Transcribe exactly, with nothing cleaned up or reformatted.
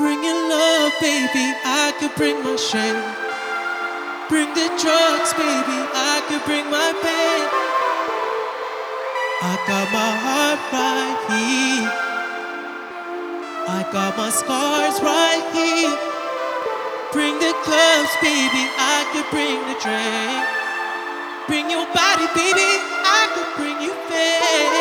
Bring your love, baby, I could bring my shame. Bring the drugs, baby, I could bring my pain. I got my heart right here. I got my scars right here. Bring the clubs, baby, I could bring the drink. Bring your body, baby, I could bring you fame.